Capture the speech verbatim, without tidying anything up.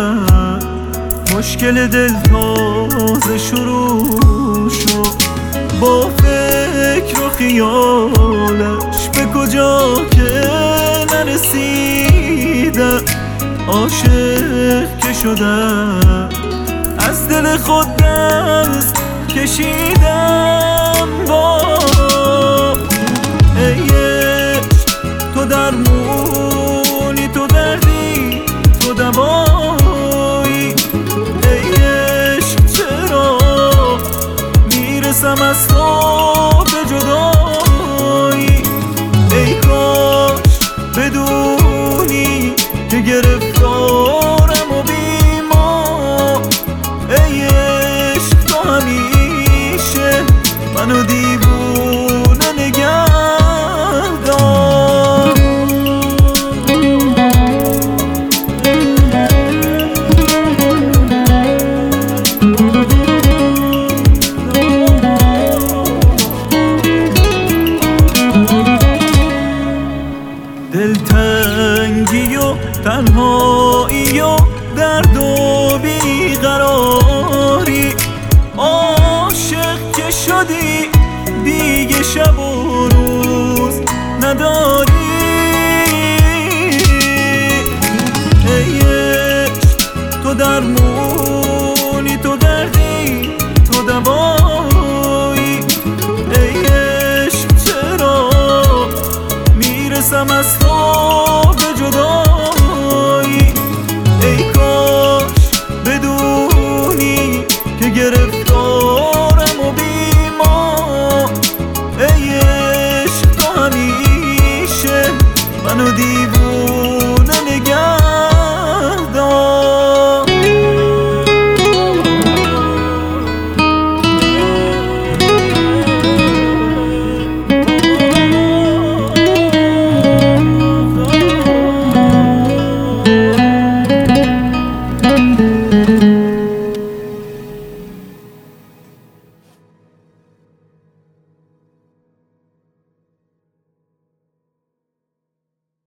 کرد، مشکل دل تازه شروع شد. با فکر و خیالش به کجا که نرسیدم، عاشق که شدم از دل خود دست کشیدم. با ای عشق تو درمونی، تو دردی، تو دوایی. ای عشق چرا میرسم از تو به جدایی؟ ای کاش بدونی که گرفتارم و بیمار. ای عشق تو همیشه منو دیوونه نگه دار. دلتنگی و تنهایی و درد و بیقراری، عاشق که شدی دیگه شب و روز نداری. ای عشق تو درمونی، تو دردی، تو دوایی. ای عشق چرا میرسم از تو